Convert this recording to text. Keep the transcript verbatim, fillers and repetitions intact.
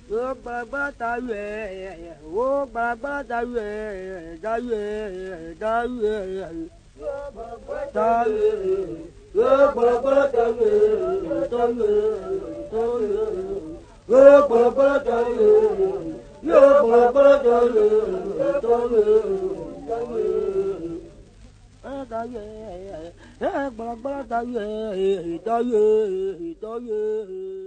Ô bà bà ta về, ô bà bà ta về, ta về, ta về, ta về, ô bà bà ta về, ta về, ta về, ô bà bà ta về, ô bà bà ta về, ta về, ta về. Ta về, bà bà ta về, ta về, ta về.